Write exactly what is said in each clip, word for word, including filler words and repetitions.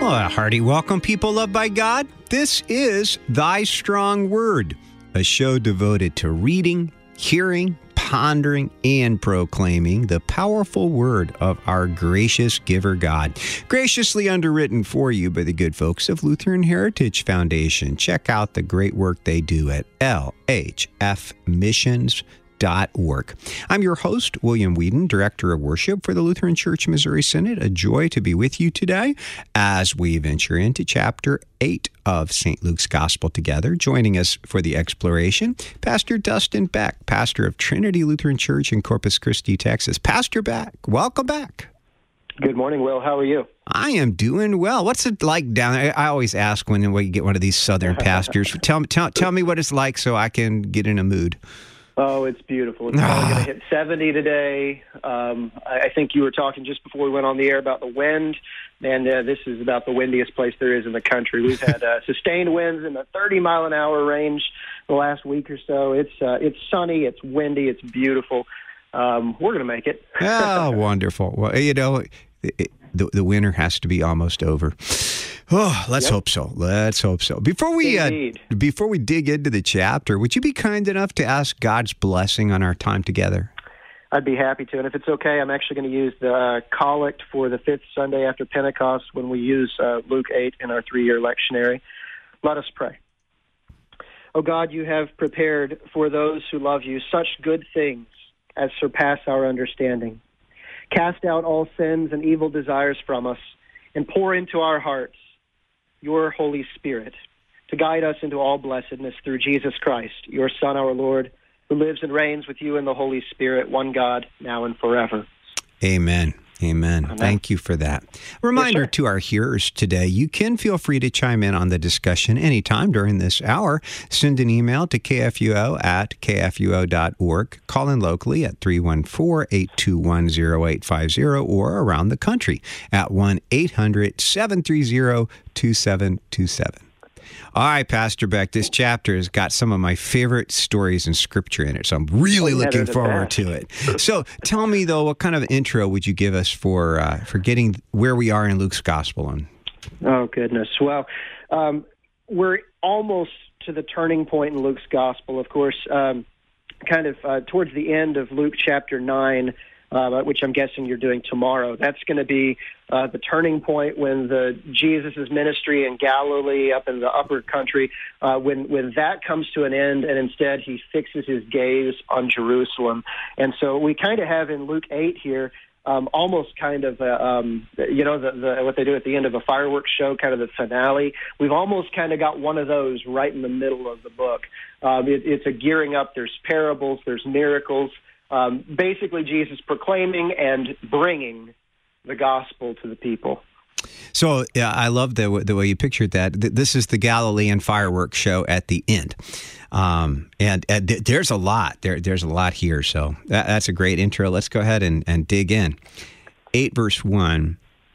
Well, a hearty welcome, people loved by God. This is Thy Strong Word, a show devoted to reading, hearing, pondering, and proclaiming the powerful word of our gracious giver God. Graciously underwritten for you by the good folks of Lutheran Heritage Foundation. Check out the great work they do at L H F missions dot org. I'm your host, William Whedon, Director of Worship for the Lutheran Church Missouri Synod. A joy to be with you today as we venture into chapter eight of Saint Luke's Gospel together. Joining us for the exploration, Pastor Dustin Beck, pastor of Trinity Lutheran Church in Corpus Christi, Texas. Pastor Beck, welcome back. Good morning, Will. How are you? I am doing well. What's it like down there? I always ask when we get one of these southern pastors. tell, tell, tell me what it's like so I can get in a mood. Oh, it's beautiful. It's probably going to hit seventy today. Um, I, I think you were talking just before we went on the air about the wind, and uh, this is about the windiest place there is in the country. We've had uh, sustained winds in the thirty mile an hour range the last week or so. It's uh, it's sunny, it's windy, it's beautiful. Um, we're going to make it. Oh, wonderful. Well, you know, it, the, the winter has to be almost over. Oh, let's yep. hope so. Let's hope so. Before we uh, before we dig into the chapter, would you be kind enough to ask God's blessing on our time together? I'd be happy to. And if it's okay, I'm actually going to use the uh, collect for the fifth Sunday after Pentecost when we use uh, Luke eight in our three-year lectionary. Let us pray. Oh God, you have prepared for those who love you such good things as surpass our understanding. Cast out all sins and evil desires from us and pour into our hearts your Holy Spirit to guide us into all blessedness through Jesus Christ, your Son, our Lord, who lives and reigns with you in the Holy Spirit, one God, now and forever. Amen. Amen. Amen. Thank you for that. Reminder yes, to our hearers today, you can feel free to chime in on the discussion anytime during this hour. Send an email to k f u o at k f u o dot org. Call in locally at three one four, eight two one, zero eight five zero or around the country at one eight hundred, seven three zero, two seven two seven. All right, Pastor Beck, this chapter has got some of my favorite stories in Scripture in it, so I'm really oh, yeah, looking forward to it. So tell me, though, what kind of intro would you give us for uh, for getting where we are in Luke's Gospel? And... Oh, goodness. Well, um, we're almost to the turning point in Luke's Gospel. Of course, um, kind of uh, towards the end of Luke chapter nine, Uh, which I'm guessing you're doing tomorrow. That's going to be uh, the turning point when the Jesus' ministry in Galilee, up in the upper country, uh, when when that comes to an end, and instead he fixes his gaze on Jerusalem. And so we kind of have in Luke eight here um, almost kind of a, um, you know the, the what they do at the end of a fireworks show, kind of the finale. We've almost kind of got one of those right in the middle of the book. Um, it, it's a gearing up. There's parables. There's miracles. Um, basically, Jesus proclaiming and bringing the gospel to the people. So yeah, I love the the way you pictured that. This is the Galilean fireworks show at the end, um, and, and there's a lot. There, there's a lot here. So that, that's a great intro. Let's go ahead and, and dig in. Eight verse one.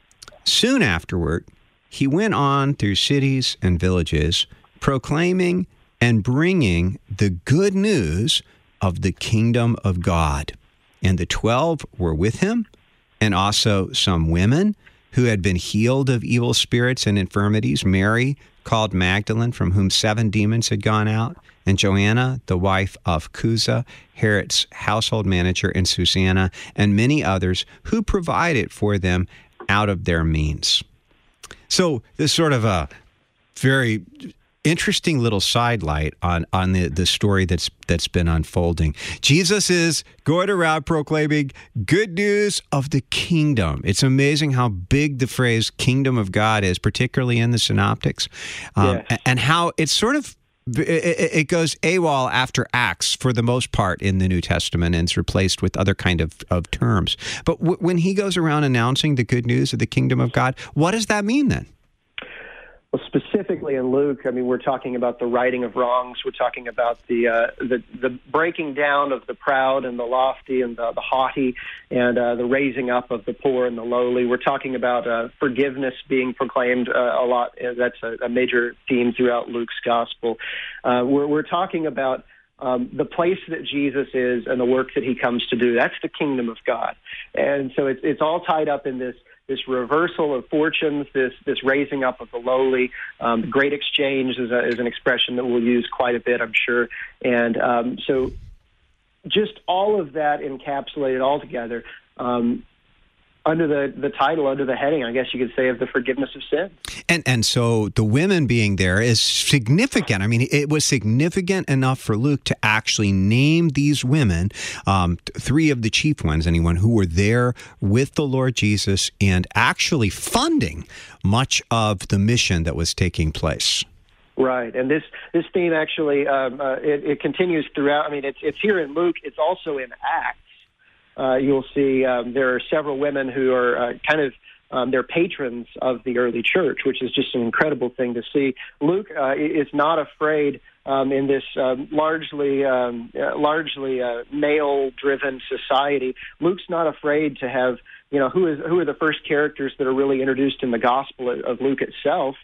Soon afterward, he went on through cities and villages, proclaiming and bringing the good news of the kingdom of God. And the twelve were with him, and also some women who had been healed of evil spirits and infirmities, Mary, called Magdalene, from whom seven demons had gone out, and Joanna, the wife of Chuza, Herod's household manager, and Susanna, and many others who provided for them out of their means. So this sort of a very interesting little sidelight on, on the, the story that's that's been unfolding. Jesus is going around proclaiming good news of the kingdom. It's amazing how big the phrase kingdom of God is, particularly in the synoptics, um, yes. and how it's sort of, it, it goes AWOL after Acts for the most part in the New Testament, and it's replaced with other kind of, of terms. But w- when he goes around announcing the good news of the kingdom of God, what does that mean then? Well, specifically in Luke, I mean, we're talking about the righting of wrongs. We're talking about the uh, the, the breaking down of the proud and the lofty and the, the haughty, and uh, the raising up of the poor and the lowly. We're talking about uh, forgiveness being proclaimed uh, a lot. That's a, a major theme throughout Luke's gospel. Uh, we're, we're talking about um, the place that Jesus is and the work that he comes to do. That's the kingdom of God. And so it's, it's all tied up in this this reversal of fortunes, this this raising up of the lowly. Um, the great exchange is, a, is an expression that we'll use quite a bit, I'm sure. And um, so just all of that encapsulated all together um, under the, the title, under the heading, I guess you could say, of the forgiveness of sin. And and so the women being there is significant. I mean, it was significant enough for Luke to actually name these women, um, three of the chief ones, anyone who were there with the Lord Jesus and actually funding much of the mission that was taking place. Right, and this this theme actually um, uh, it, it continues throughout. I mean, it's it's here in Luke. It's also in Acts. Uh, you'll see um, there are several women who are uh, kind of um, they're patrons of the early church, which is just an incredible thing to see. Luke uh, is not afraid um, in this um, largely um, uh, largely uh, male-driven society. Luke's not afraid to have, you know, who is who are the first characters that are really introduced in the Gospel of Luke itself.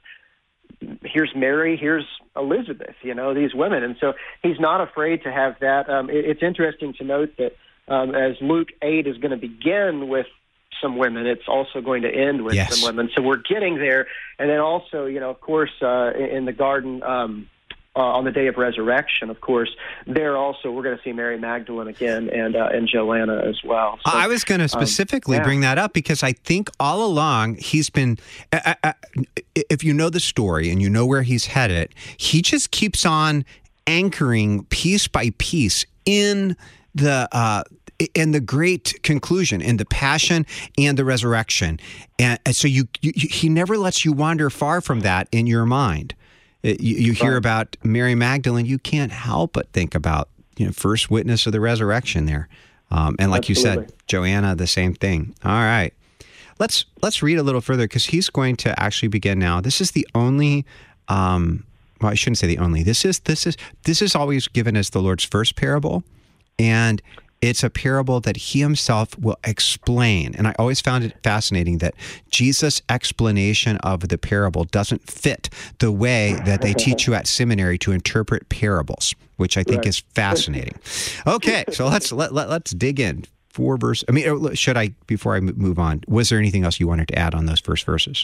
Here's Mary, here's Elizabeth, you know, these women. And so he's not afraid to have that. Um, it, it's interesting to note that um, as Luke eight is going to begin with some women, it's also going to end with yes. some women. So we're getting there. And then also, you know, of course, uh, in, in the garden, um, uh, on the day of resurrection, of course, there also we're going to see Mary Magdalene again and uh, and Joanna as well. So, I was going to specifically um, yeah. bring that up because I think all along he's been, uh, uh, if you know the story and you know where he's headed, he just keeps on anchoring piece by piece in the uh, in the great conclusion, in the passion and the resurrection, and, and so you, you he never lets you wander far from that in your mind. You, you hear about Mary Magdalene, you can't help but think about, you know, first witness of the resurrection there. Um, and like Absolutely. You said, Joanna, the same thing. All right. Let's let's read a little further because he's going to actually begin now. This is the only, um, well, I shouldn't say the only. This is this is this is always given as the Lord's first parable, and it's a parable that he himself will explain. And I always found it fascinating that Jesus' explanation of the parable doesn't fit the way that they teach you at seminary to interpret parables, which I think right. is fascinating. Okay, so let's let, let, let's dig in. Four verses. I mean, should I, before I move on, was there anything else you wanted to add on those first verses?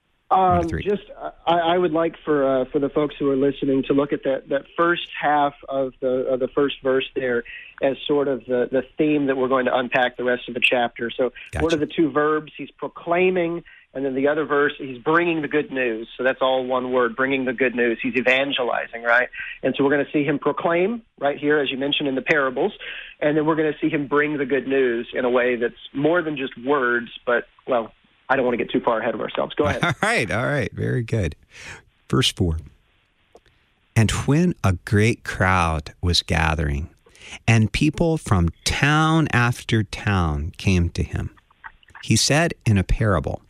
Um, just, I, I would like for uh, for the folks who are listening to look at that, that first half of the of the first verse there as sort of the, the theme that we're going to unpack the rest of the chapter. So gotcha. What are the two verbs? He's proclaiming, and then the other verse, he's bringing the good news. So that's all one word, bringing the good news. He's evangelizing, right? And so we're going to see him proclaim right here, as you mentioned in the parables, and then we're going to see him bring the good news in a way that's more than just words, but, well, I don't want to get too far ahead of ourselves. Go ahead. All right, all right. Very good. Verse four. And when a great crowd was gathering, and people from town after town came to him, he said in a parable,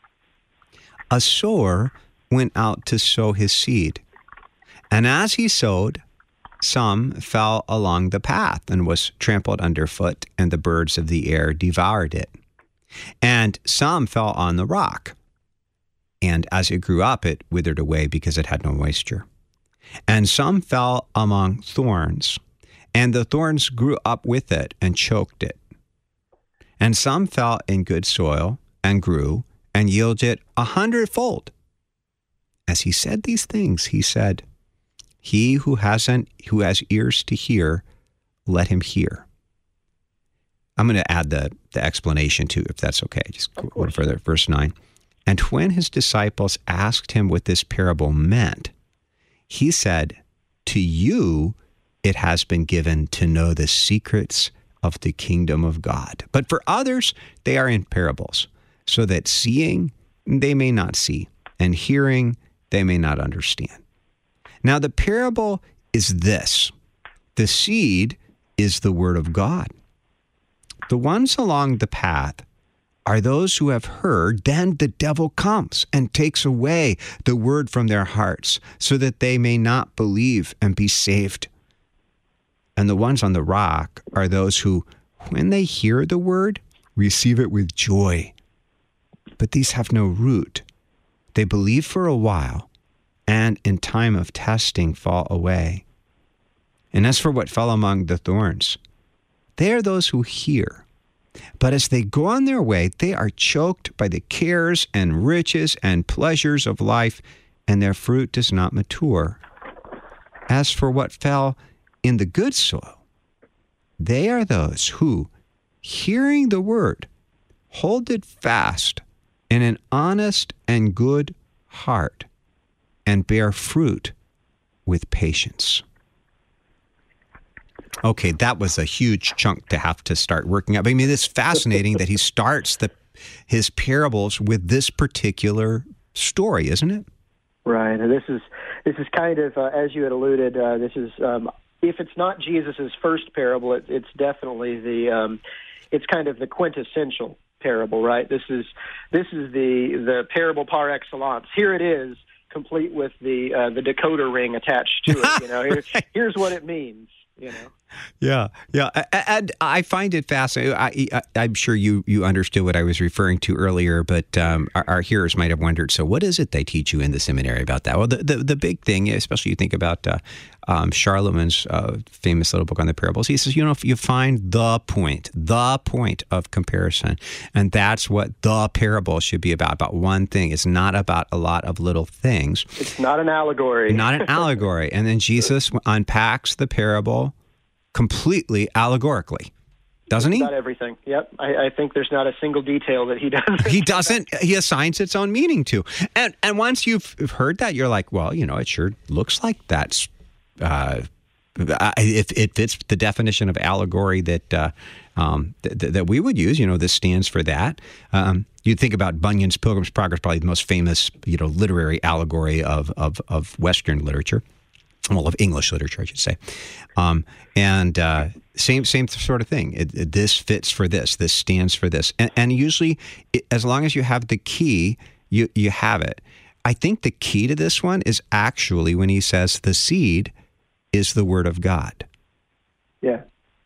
a sower went out to sow his seed. And as he sowed, some fell along the path and was trampled underfoot, and the birds of the air devoured it. And some fell on the rock, and as it grew up, it withered away because it had no moisture. And some fell among thorns, and the thorns grew up with it and choked it. And some fell in good soil and grew and yielded a hundredfold. As he said these things, he said, "He who hasn't, who has ears to hear, let him hear." I'm going to add the, the explanation too, if that's okay. Just a little further. Verse nine. And when his disciples asked him what this parable meant, he said, "To you it has been given to know the secrets of the kingdom of God. But for others, they are in parables, so that seeing they may not see, and hearing they may not understand." Now the parable is this. The seed is the word of God. The ones along the path are those who have heard, then the devil comes and takes away the word from their hearts so that they may not believe and be saved. And the ones on the rock are those who, when they hear the word, receive it with joy. But these have no root. They believe for a while, and in time of testing fall away. And as for what fell among the thorns, they are those who hear. But as they go on their way, they are choked by the cares and riches and pleasures of life, and their fruit does not mature. As for what fell in the good soil, they are those who, hearing the word, hold it fast in an honest and good heart, and bear fruit with patience. Okay, that was a huge chunk to have to start working out. I mean, it's fascinating that he starts the his parables with this particular story, isn't it? Right, and this is this is kind of uh, as you had alluded. Uh, this is um, if it's not Jesus's first parable, it, it's definitely the um, it's kind of the quintessential parable, right? This is this is the the parable par excellence. Here it is, complete with the uh, the decoder ring attached to it. You know, Here, right. Here's what it means. You know. Yeah, yeah, and I find it fascinating. I, I, I'm sure you, you understood what I was referring to earlier, but um, our, our hearers might have wondered, so what is it they teach you in the seminary about that? Well, the, the, the big thing, especially you think about uh, um, Charlemagne's uh, famous little book on the parables, he says, you know, if you find the point, the point of comparison, and that's what the parable should be about, about one thing. It's not about a lot of little things. It's not an allegory. Not an allegory. And then Jesus unpacks the parable completely allegorically, doesn't he? Not everything. Yep. I, I think there's not a single detail that he doesn't. He doesn't. He assigns its own meaning to. And and once you've heard that, you're like, well, you know, it sure looks like that's, uh, it, it fits the definition of allegory that uh, um, th- th- that we would use. You know, this stands for that. Um, you think about Bunyan's Pilgrim's Progress, probably the most famous, you know, literary allegory of of, of Western literature. Well, of English literature, I should say. Um, and uh, same same sort of thing. It, it, this fits for this. This stands for this. And, and usually, it, as long as you have the key, you, you have it. I think the key to this one is actually when he says the seed is the word of God. Yeah.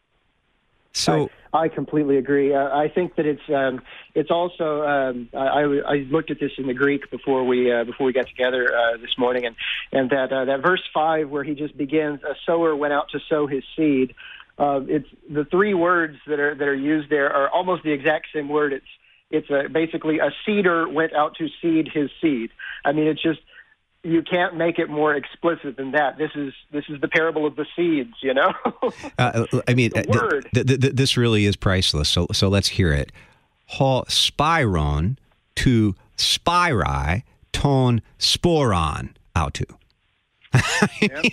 So I, I completely agree. Uh, I think that it's um, it's also um, I, I looked at this in the Greek before we uh, before we got together uh, this morning, and and that uh, that verse five where he just begins, a sower went out to sow his seed. Uh, it's the three words that are that are used there are almost the exact same word. It's it's a, basically a seeder went out to seed his seed. I mean, it's just. You can't make it more explicit than that. This is this is the parable of the seeds, you know. uh, I mean, the word. Th- th- th- this really is priceless. So so let's hear it. Ho spiron to spiri ton sporon autu. Yep.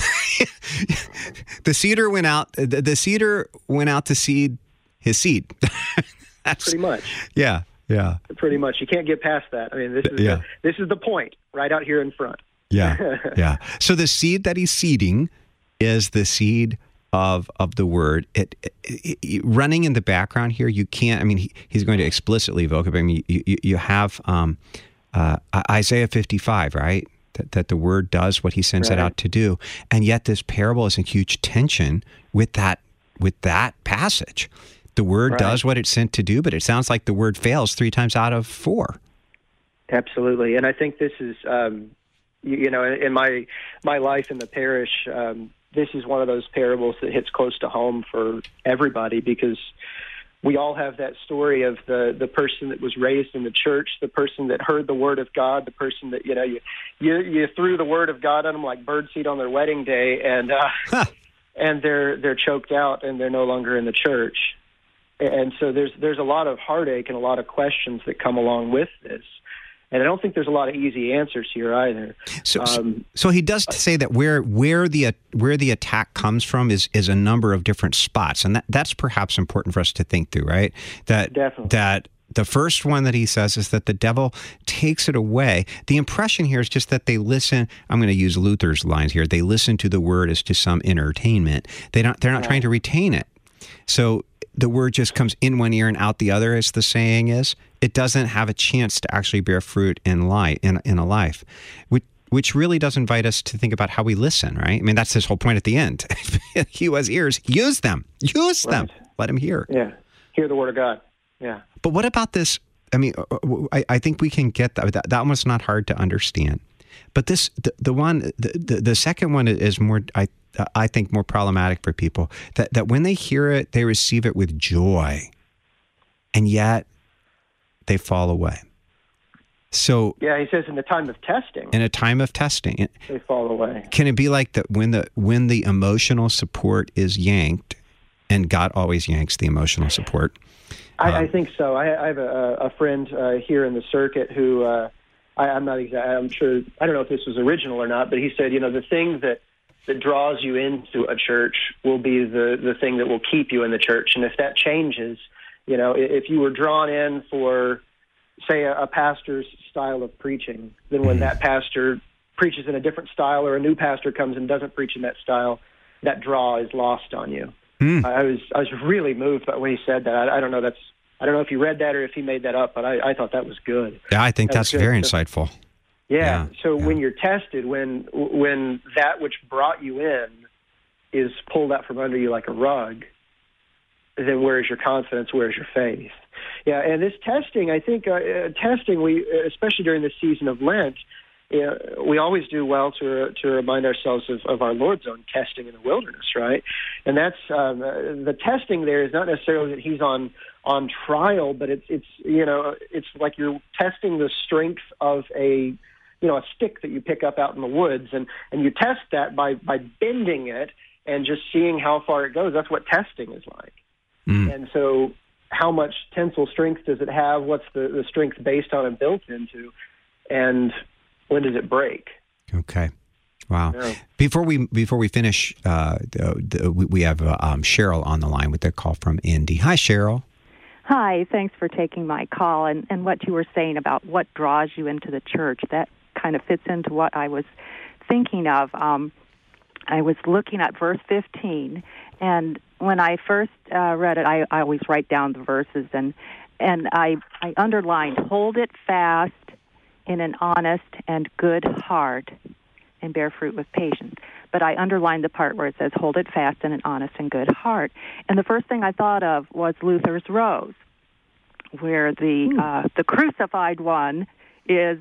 The seeder went out. The, the seeder went out to seed his seed. That's pretty much. Yeah. Yeah. Pretty much. You can't get past that. I mean, this is yeah. the, this is the point right out here in front. Yeah. Yeah. So the seed that he's seeding is the seed of of the word. It, it, it running in the background here, you can't. I mean, he, he's going to explicitly evoke it. I mean, you you, you have um, uh, Isaiah fifty-five, right? That that the word does what he sends right. it out to do, and yet this parable is in huge tension with that with that passage. The word right. does what it's sent to do, but it sounds like the word fails three times out of four. Absolutely, and I think this is, um, you, you know, in my my life in the parish, um, this is one of those parables that hits close to home for everybody because we all have that story of the the person that was raised in the church, the person that heard the word of God, the person that you know you you, you threw the word of God on them like birdseed on their wedding day, and uh, huh. and they're they're choked out and they're no longer in the church. And so there's there's a lot of heartache and a lot of questions that come along with this. And I don't think there's a lot of easy answers here either. So, um, so he does say that where where the where the attack comes from is is a number of different spots, and that, that's perhaps important for us to think through, right? That definitely. that the first one that he says is that the devil takes it away. The impression here is just that they listen. I'm going to use Luther's lines here. They listen to the word as to some entertainment. They don't. They're not yeah. trying to retain it. So the word just comes in one ear and out the other, as the saying is. It doesn't have a chance to actually bear fruit in life, in, in a life, which, which really does invite us to think about how we listen, right? I mean, that's his whole point at the end. He who has ears, use them. Use them. Right. Let him hear. Yeah. Hear the word of God. Yeah. But what about this? I mean, I, I think we can get that. That, that one's not hard to understand. But this, the, the one, the, the, the second one is more, I uh, I think, more problematic for people, that, that when they hear it, they receive it with joy, and yet they fall away. So yeah, he says in the time of testing, in a time of testing, they fall away. Can it be like that when the when the emotional support is yanked, and God always yanks the emotional support? I, um, I think so. I, I have a, a friend uh, here in the circuit who uh, I, I'm not exact. I'm sure I don't know if this was original or not, but he said, you know, the thing that that draws you into a church will be the the thing that will keep you in the church, and if that changes, you know, if you were drawn in for, say, a, a pastor's style of preaching, then when that pastor preaches in a different style, or a new pastor comes and doesn't preach in that style, that draw is lost on you. Mm. I was I was really moved by when he said that. I, I don't know that's I don't know if he read that or if he made that up, but I, I thought that was good. Yeah, I think that that's very so, insightful. Yeah. yeah so yeah. when you're tested, when when that which brought you in is pulled out from under you like a rug, then where is your confidence? Where is your faith? Yeah, and this testing, I think, uh, uh, testing, we especially during the season of Lent, uh, we always do well to to remind ourselves of, of our Lord's own testing in the wilderness, right? And that's um, uh, the testing there is not necessarily that he's on on trial, but it's it's you know it's like you're testing the strength of a you know a stick that you pick up out in the woods, and and you test that by by bending it and just seeing how far it goes. That's what testing is like. Mm. And so, how much tensile strength does it have? What's the, the strength based on and built into? And when does it break? Okay. Wow. Yeah. Before we before we finish, uh, the, the, we have uh, um, Cheryl on the line with a call from Indy. Hi, Cheryl. Hi. Thanks for taking my call. And, and what you were saying about what draws you into the church, that kind of fits into what I was thinking of. Um, I was looking at verse fifteen, and when I first uh, read it, I, I always write down the verses, and and I, I underlined, hold it fast in an honest and good heart, and bear fruit with patience. But I underlined the part where it says, hold it fast in an honest and good heart. And the first thing I thought of was Luther's Rose, where the uh, the crucified one is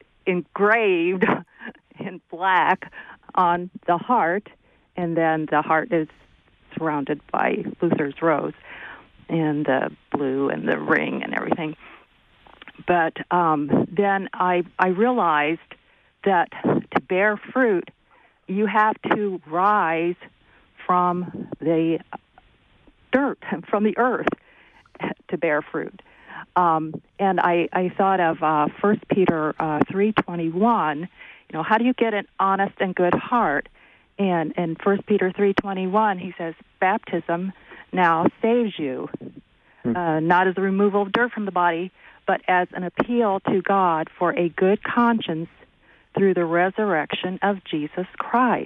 engraved in black on the heart, and then the heart is surrounded by Luther's rose and the blue and the ring and everything. But um, then I I realized that to bear fruit, you have to rise from the dirt, from the earth, to bear fruit. Um, and I, I thought of uh, First Peter uh, three twenty-one. You know, how do you get an honest and good heart? And in First Peter three twenty-one, he says, baptism now saves you, uh, not as a removal of dirt from the body, but as an appeal to God for a good conscience through the resurrection of Jesus Christ.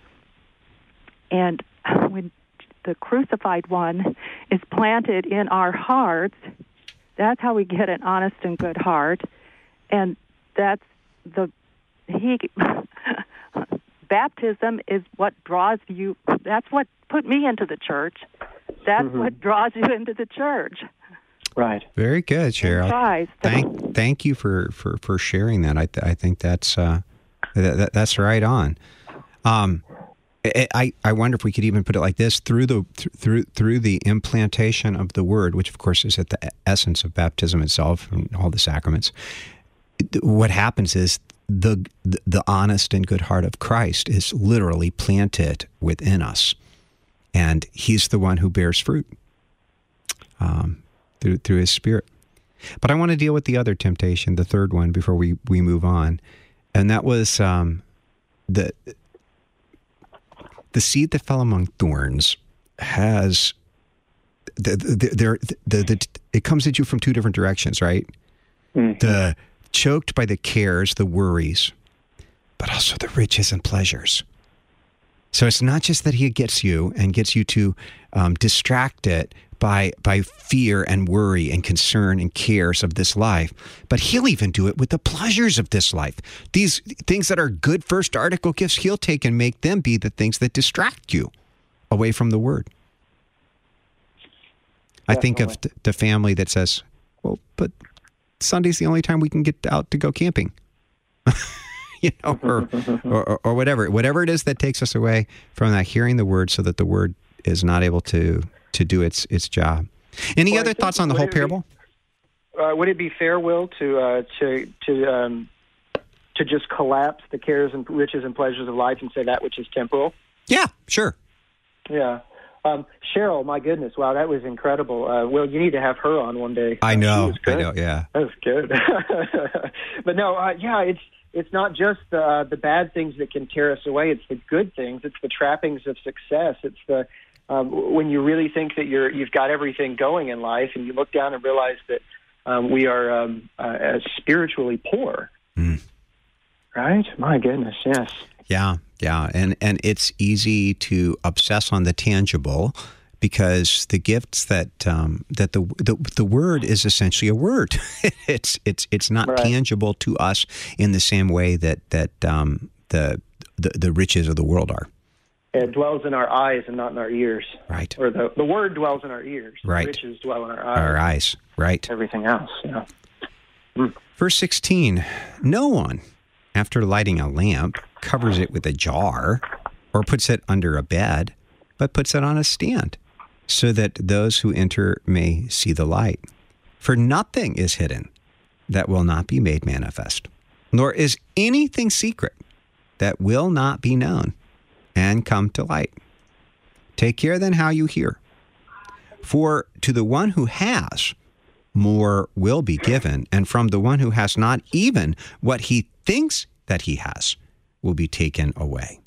And when the crucified one is planted in our hearts, that's how we get an honest and good heart. And that's the he baptism is what draws you. That's what put me into the church. That's mm-hmm. what draws you into the church. Right. Very good, Cheryl. Christ. Thank, thank you for, for, for sharing that. I, th- I think that's uh, that, that, that's right on. Um, I, I wonder if we could even put it like this: through the through through the implantation of the Word, which of course is at the essence of baptism itself and all the sacraments. What happens is the the honest and good heart of Christ is literally planted within us, and He's the one who bears fruit um, through through His Spirit. But I want to deal with the other temptation, the third one, before we, we move on, and that was um, the. The seed that fell among thorns has the the, the, the, the it comes at you from two different directions, right? Mm-hmm. The choked by the cares, the worries, but also the riches and pleasures. So it's not just that he gets you and gets you to um, distract it by by fear and worry and concern and cares of this life, but he'll even do it with the pleasures of this life. These things that are good first article gifts, he'll take and make them be the things that distract you away from the Word. Definitely. I think of the family that says, well, but Sunday's the only time we can get out to go camping. you know, or, or or whatever, whatever it is that takes us away from that hearing the word, so that the word is not able to to do its its job. Any well, other thoughts on the whole parable? Be, uh, would it be fair, Will, to uh, to to um, to just collapse the cares and riches and pleasures of life and say that which is temporal? Yeah, sure. Yeah. Um, Cheryl, my goodness, wow, that was incredible. Uh, Will, you need to have her on one day. I know, I know, yeah. That was good. But no, uh, yeah, it's it's not just the, uh, the bad things that can tear us away. It's the good things. It's the trappings of success. It's the um, when you really think that you're you've got everything going in life, and you look down and realize that um, we are um, uh, spiritually poor. Mm. Right? My goodness, yes. Yeah, yeah, and and it's easy to obsess on the tangible, because the gifts that um, that the, the the word is essentially a word. it's it's it's not right. tangible to us in the same way that that um, the, the the riches of the world are. It dwells in our eyes and not in our ears. Right. Or the the word dwells in our ears. Right. The riches dwell in our eyes. Our eyes. Right. Everything else. Yeah. Mm. Verse sixteen. No one, after lighting a lamp, covers it with a jar or puts it under a bed, but puts it on a stand, so that those who enter may see the light. For nothing is hidden that will not be made manifest, nor is anything secret that will not be known and come to light. Take care then how you hear. For to the one who has, more will be given, and from the one who has not, even what he thinks that he has will be taken away.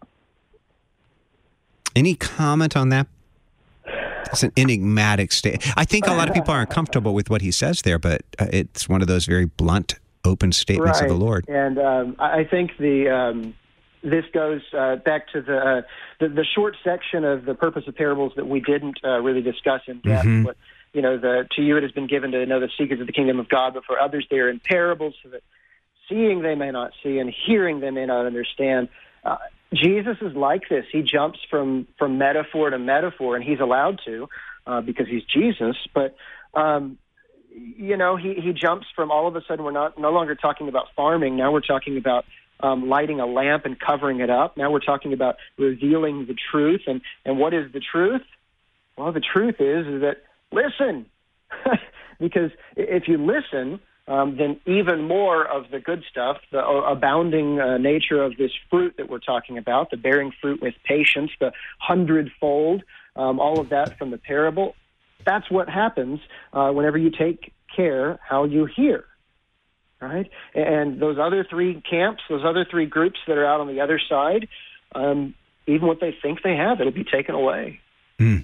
Any comment on that? It's an enigmatic state. I think a lot of people are uncomfortable with what he says there, but uh, it's one of those very blunt, open statements right. of the Lord. And um, I think the um, this goes uh, back to the, uh, the the short section of the purpose of parables that we didn't uh, really discuss in depth. Mm-hmm. But, you know, the to you it has been given to know the secrets of the kingdom of God, but for others they are in parables, so that seeing they may not see, and hearing they may not understand. Uh, Jesus is like this. He jumps from, from metaphor to metaphor, and he's allowed to uh, because he's Jesus. But, um, you know, he, he jumps from all of a sudden we're not no longer talking about farming. Now we're talking about um, lighting a lamp and covering it up. Now we're talking about revealing the truth. And, and what is the truth? Well, the truth is, is that listen, because if you listen, Um, then even more of the good stuff, the uh, abounding uh, nature of this fruit that we're talking about, the bearing fruit with patience, the hundredfold, um, all of that from the parable, that's what happens uh, whenever you take care how you hear, right? And those other three camps, those other three groups that are out on the other side, um, even what they think they have, it'll be taken away. Mm.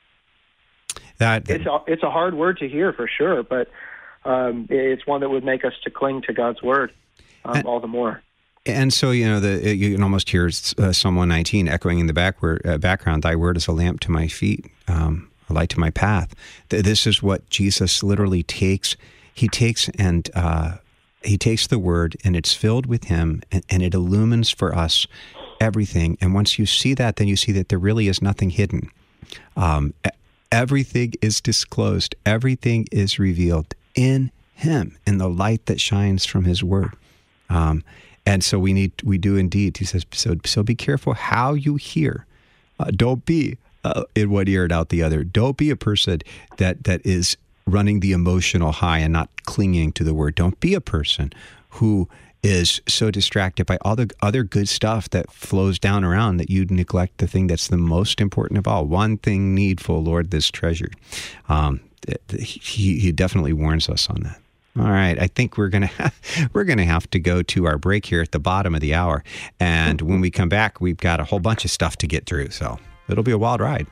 That, that... It's, a, it's a hard word to hear for sure, but Um, it's one that would make us to cling to God's word um, and, all the more. And so, you know, the, you can almost hear uh, Psalm one nineteen echoing in the backward, uh, background, thy word is a lamp to my feet, um, a light to my path. This is what Jesus literally takes. He takes and uh, he takes the word, and it's filled with him, and, and it illumines for us everything. And once you see that, then you see that there really is nothing hidden. Um, everything is disclosed. Everything is revealed in him, in the light that shines from his word. Um, and so we need, we do indeed, he says, so, so be careful how you hear. Uh, don't be uh, in one ear and out the other. Don't be a person that, that is running the emotional high and not clinging to the word. Don't be a person who is so distracted by all the other good stuff that flows down around that you neglect the thing that's the most important of all. One thing needful, Lord, this treasure. Um, He, he definitely warns us on that. All right, I think we're gonna ha- we're gonna have to go to our break here at the bottom of the hour, and when we come back, we've got a whole bunch of stuff to get through. So it'll be a wild ride.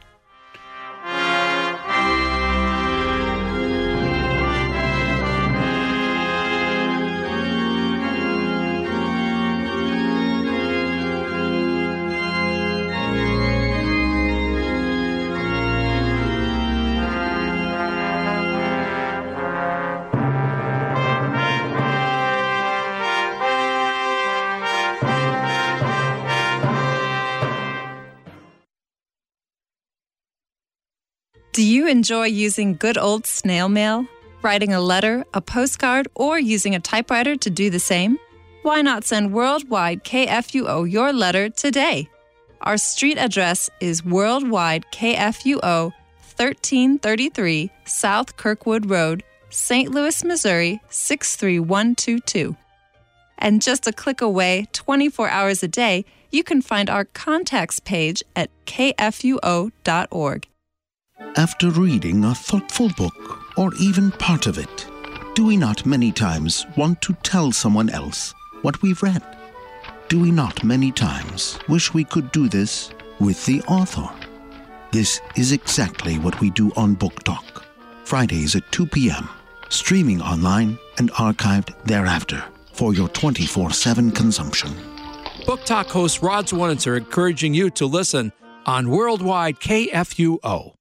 Do you enjoy using good old snail mail, writing a letter, a postcard, or using a typewriter to do the same? Why not send Worldwide K F U O your letter today? Our street address is Worldwide K F U O, thirteen thirty-three South Kirkwood Road, Saint Louis, Missouri, six three one two two. And just a click away, twenty-four hours a day, you can find our contacts page at k f u o dot org. After reading a thoughtful book, or even part of it, do we not many times want to tell someone else what we've read? Do we not many times wish we could do this with the author? This is exactly what we do on Book Talk, Fridays at two p.m., streaming online and archived thereafter for your twenty-four seven consumption. Book Talk host Rod Zwonitzer encouraging you to listen on Worldwide K F U O.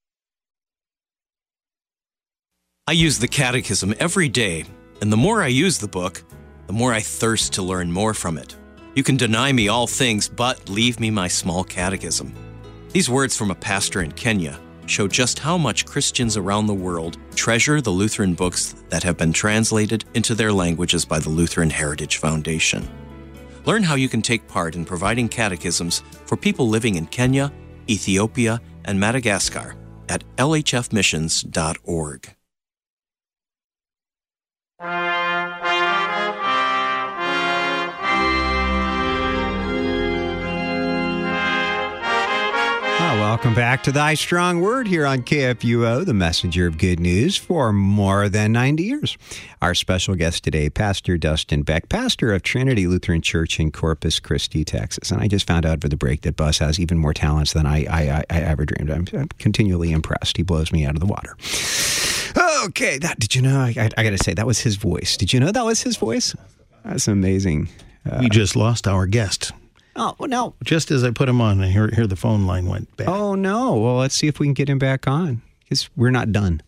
I use the Catechism every day, and the more I use the book, the more I thirst to learn more from it. You can deny me all things, but leave me my small catechism. These words from a pastor in Kenya show just how much Christians around the world treasure the Lutheran books that have been translated into their languages by the Lutheran Heritage Foundation. Learn how you can take part in providing catechisms for people living in Kenya, Ethiopia, and Madagascar at l h f missions dot org. Welcome back to Thy Strong Word here on K F U O, the messenger of good news for more than ninety years. Our special guest today, Pastor Dustin Beck, pastor of Trinity Lutheran Church in Corpus Christi, Texas. And I just found out for the break that Buzz has even more talents than I, I, I ever dreamed. I'm, I'm continually impressed. He blows me out of the water. Okay, that did you know? I, I, I got to say, that was his voice. Did you know that was his voice? That's amazing. Uh, we just lost our guest. Oh, no. Just as I put him on, I hear, hear the phone line went back. Oh, no. Well, let's see if we can get him back on, because we're not done.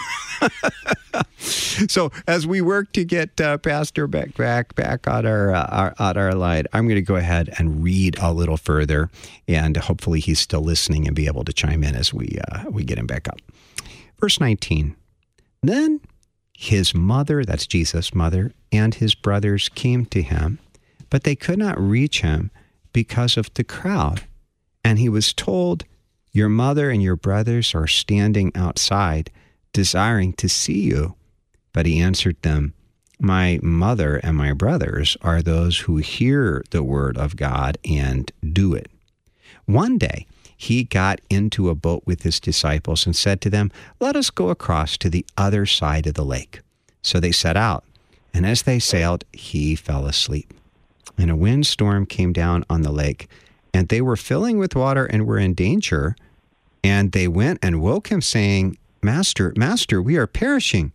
So as we work to get uh, Pastor Beck back, back on our, uh, our, on our line, I'm going to go ahead and read a little further, and hopefully he's still listening and be able to chime in as we, uh, we get him back up. Verse nineteen, then his mother, that's Jesus' mother, and his brothers came to him, but they could not reach him because of the crowd. And he was told, your mother and your brothers are standing outside, desiring to see you. But he answered them, my mother and my brothers are those who hear the word of God and do it. One day he got into a boat with his disciples and said to them, let us go across to the other side of the lake. So they set out, and as they sailed, he fell asleep. And a windstorm came down on the lake, and they were filling with water and were in danger. And they went and woke him, saying, Master, Master, we are perishing.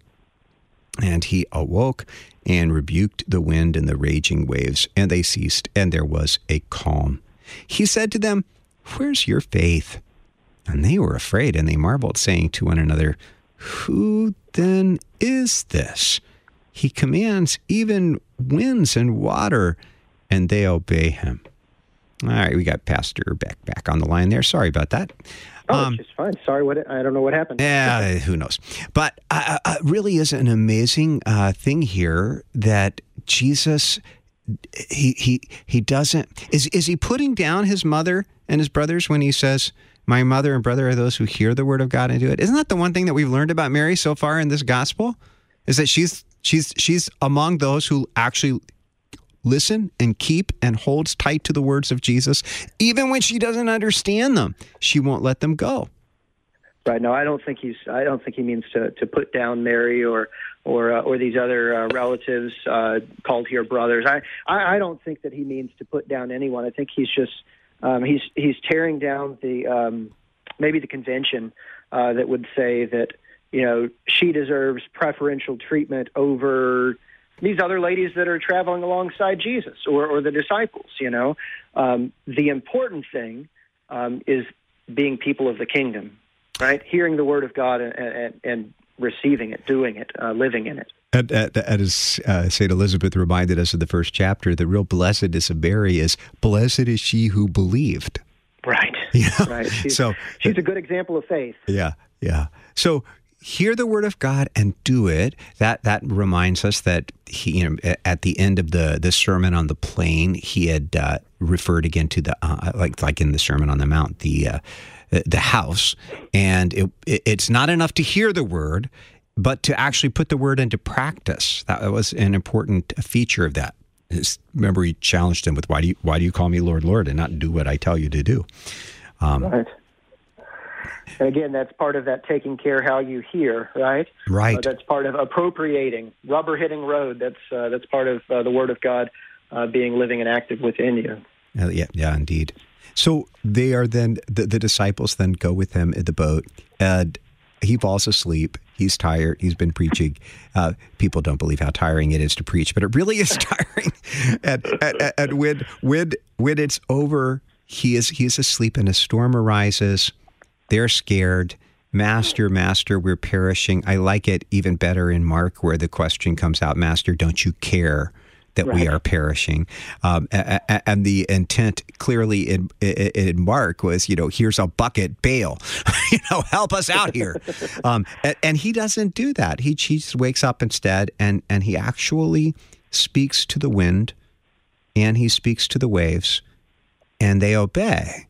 And he awoke and rebuked the wind and the raging waves, and they ceased, and there was a calm. He said to them, where's your faith? And they were afraid, and they marveled, saying to one another, who then is this? He commands even winds and water, and they obey him. All right, we got Pastor Beck back on the line there. Sorry about that. Oh, um, it's just fine. Sorry, what I don't know what happened. Yeah, who knows? But uh, uh, really is an amazing uh, thing here that Jesus, he he he doesn't, is is he putting down his mother and his brothers when he says, my mother and brother are those who hear the word of God and do it? Isn't that the one thing that we've learned about Mary so far in this gospel? Is that she's she's she's among those who actually listen and keep and holds tight to the words of Jesus. Even when she doesn't understand them, she won't let them go. Right. No, I don't think he's. I don't think he means to, to put down Mary or or uh, or these other uh, relatives uh, called here brothers. I, I I don't think that he means to put down anyone. I think he's just um, he's he's tearing down the um, maybe the convention uh, that would say that, you know, she deserves preferential treatment over these other ladies that are traveling alongside Jesus or, or the disciples. You know, um, the important thing um, is being people of the kingdom, right? Hearing the word of God and, and, and receiving it, doing it, uh, living in it. And, and, and as uh, Saint Elizabeth reminded us in the first chapter, the real blessedness of Mary is, blessed is she who believed. Right. You know? Right. She's, so she's a good example of faith. Yeah, yeah. So hear the word of God and do it. That that reminds us that he, you know, at the end of the the Sermon on the Plain, he had uh, referred again to the uh, like like in the Sermon on the Mount, the uh, the house, and it, it, it's not enough to hear the word, but to actually put the word into practice. That was an important feature of that. Remember, he challenged him with, "Why do you why do you call me Lord, Lord, and not do what I tell you to do?" Um, right. And again, that's part of that taking care how you hear, right? Right. Uh, that's part of appropriating, rubber hitting road. That's uh, that's part of uh, the Word of God uh, being living and active within you. Uh, yeah, yeah, indeed. So they are then the, the disciples then go with him in the boat, and he falls asleep. He's tired. He's been preaching. Uh, people don't believe how tiring it is to preach, but it really is tiring. and, and, and when when when it's over, he is he is asleep, and a storm arises. They're scared. Master, Master, we're perishing. I like it even better in Mark, where the question comes out, Master, don't you care that right. we are perishing? Um, and the intent clearly in, in Mark was, you know, here's a bucket, bail, you know, help us out here. Um, and, and he doesn't do that. He, he just wakes up instead, and, and he actually speaks to the wind, and he speaks to the waves, and they obey.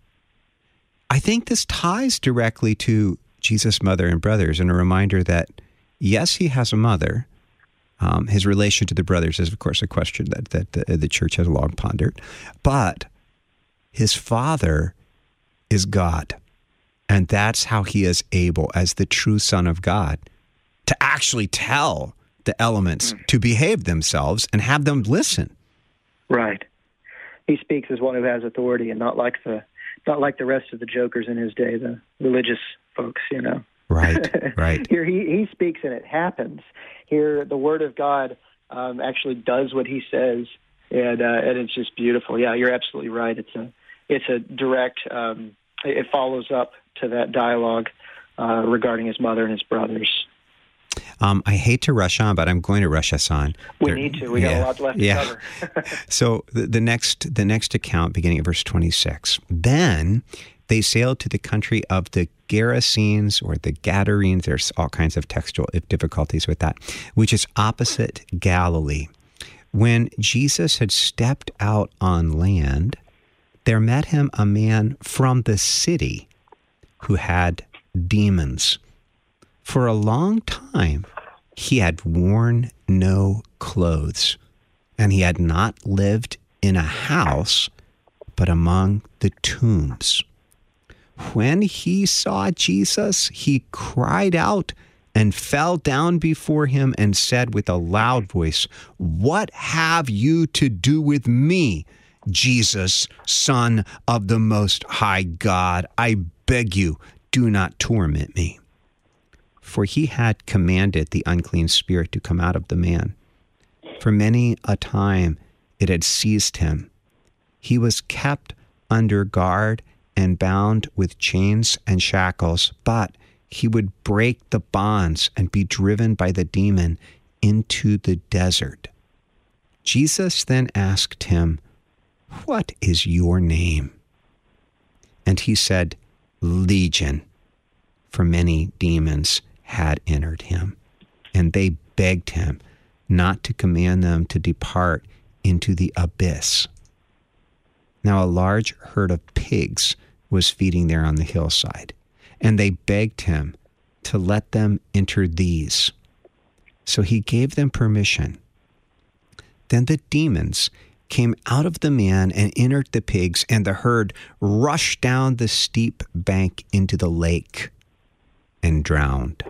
I think this ties directly to Jesus' mother and brothers, and a reminder that, yes, he has a mother. Um, his relation to the brothers is, of course, a question that, that the, the church has long pondered. But his father is God, and that's how he is able, as the true Son of God, to actually tell the elements mm. to behave themselves and have them listen. Right. He speaks as one who has authority, and not like the Not like the rest of the jokers in his day, the religious folks, you know. Right, right. Here he, he speaks and it happens. Here the Word of God um, actually does what he says, and uh, and it's just beautiful. Yeah, you're absolutely right. It's a it's a direct. Um, it follows up to that dialogue uh, regarding his mother and his brothers. Um, I hate to rush on, but I'm going to rush us on. We there, need to. We yeah, got a lot left yeah. to cover. So the, the next the next account, beginning at verse twenty-six. Then they sailed to the country of the Gerasenes or the Gadarenes. There's all kinds of textual difficulties with that, which is opposite Galilee. When Jesus had stepped out on land, there met him a man from the city who had demons. For a long time, he had worn no clothes, and he had not lived in a house, but among the tombs. When he saw Jesus, he cried out and fell down before him and said with a loud voice, "What have you to do with me, Jesus, Son of the Most High God? I beg you, do not torment me." For he had commanded the unclean spirit to come out of the man. For many a time it had seized him. He was kept under guard and bound with chains and shackles, but he would break the bonds and be driven by the demon into the desert. Jesus then asked him, "What is your name?" And he said, "Legion," for many demons had entered him, and they begged him not to command them to depart into the abyss. Now a large herd of pigs was feeding there on the hillside, and they begged him to let them enter these. So he gave them permission. Then the demons came out of the man and entered the pigs, and the herd rushed down the steep bank into the lake and drowned.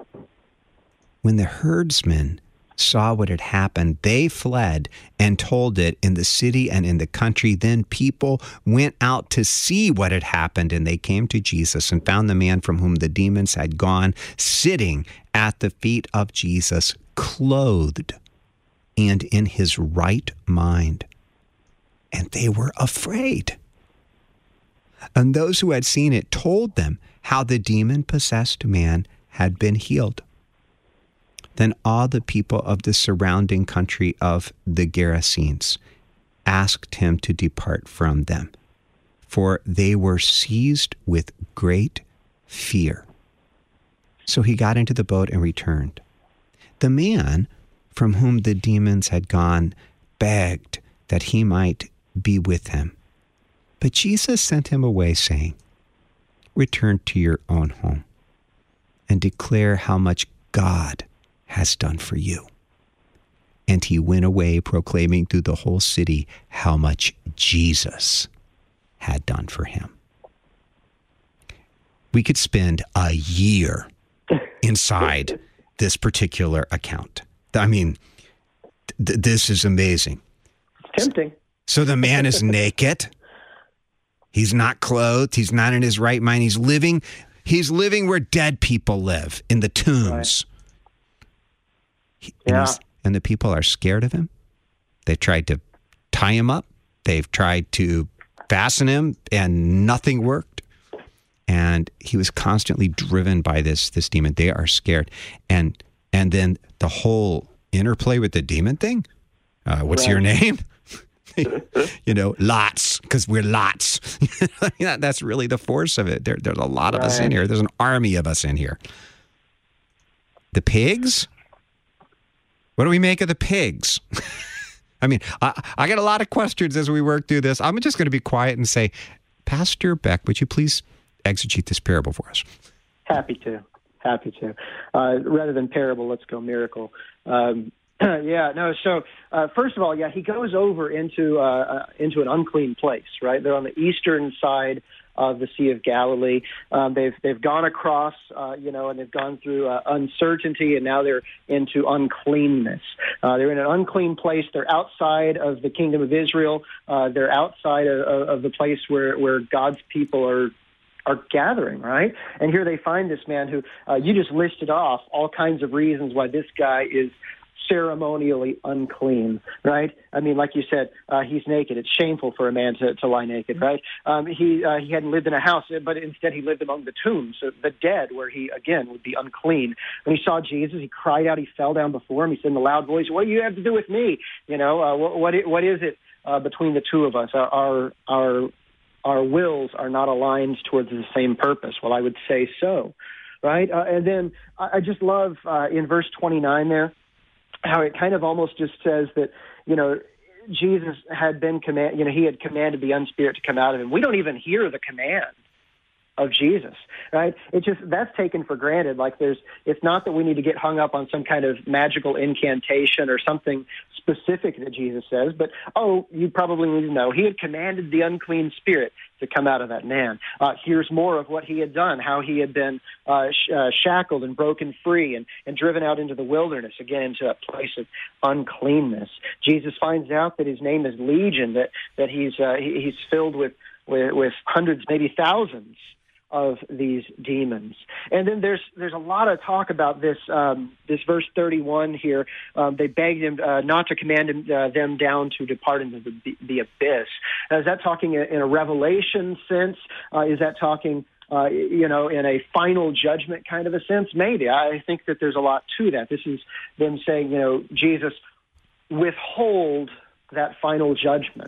When the herdsmen saw what had happened, they fled and told it in the city and in the country. Then people went out to see what had happened, and they came to Jesus and found the man from whom the demons had gone sitting at the feet of Jesus, clothed and in his right mind. And they were afraid. And those who had seen it told them how the demon-possessed man had been healed. Then all the people of the surrounding country of the Gerasenes asked him to depart from them, for they were seized with great fear. So he got into the boat and returned. The man from whom the demons had gone begged that he might be with him. But Jesus sent him away, saying, "Return to your own home and declare how much God has done for you." And he went away proclaiming through the whole city how much Jesus had done for him. We could spend a year inside this particular account. I mean, th- this is amazing. It's tempting. So the man is naked. He's not clothed. He's not in his right mind. He's living, he's living where dead people live, in the tombs. Right. And, yeah. and the people are scared of him. They've tried to tie him up. They've tried to fasten him, and nothing worked. And he was constantly driven by this this demon. They are scared. And and then the whole interplay with the demon thing. Uh, what's right. your name? You know, lots, because we're lots. That's really the force of it. There, there's a lot of right. us in here. There's an army of us in here. The pigs? What do we make of the pigs? I mean, I, I got a lot of questions as we work through this. I'm just going to be quiet and say, Pastor Beck, would you please exegete this parable for us? Happy to. Happy to. Uh, rather than parable, let's go miracle. Um, yeah, no, so uh, first of all, yeah, he goes over into uh, uh, into an unclean place, right? They're on the eastern side of the Sea of Galilee. Um, they've they've gone across, uh, you know, and they've gone through uh, uncertainty, and now they're into uncleanness. Uh, they're in an unclean place. They're outside of the kingdom of Israel. Uh, they're outside of, of the place where, where God's people are are gathering, right? And here they find this man who, uh, you just listed off all kinds of reasons why this guy is ceremonially unclean, right? I mean, like you said, uh, he's naked. It's shameful for a man to, to lie naked, right? Um, he uh, he hadn't lived in a house, but instead he lived among the tombs, so the dead, where he, again, would be unclean. When he saw Jesus, he cried out, he fell down before him. He said in a loud voice, "What do you have to do with me? You know, uh, what, what, what is it uh, between the two of us? Our, our, our, our wills are not aligned towards the same purpose." Well, I would say so, right? Uh, and then I, I just love uh, in verse twenty-nine there, how it kind of almost just says that, you know, Jesus had been command, you know, he had commanded the unspirit to come out of him. We don't even hear the command of Jesus, right? It just, that's taken for granted. Like there's, it's not that we need to get hung up on some kind of magical incantation or something specific that Jesus says, but, oh, you probably need to know, he had commanded the unclean spirit to come out of that man. Uh, here's more of what he had done, how he had been uh, sh- uh, shackled and broken free and, and driven out into the wilderness, again, into a place of uncleanness. Jesus finds out that his name is Legion, that, that he's, uh, he, he's filled with, with, with hundreds, maybe thousands of these demons. And then there's there's a lot of talk about this um, this verse thirty-one here. Um, they begged him uh, not to command him, uh, them down to depart into the, the abyss. Now, is that talking in a revelation sense? Uh, is that talking, uh, you know, in a final judgment kind of a sense? Maybe. I think that there's a lot to that. This is them saying, you know, Jesus, withhold that final judgment.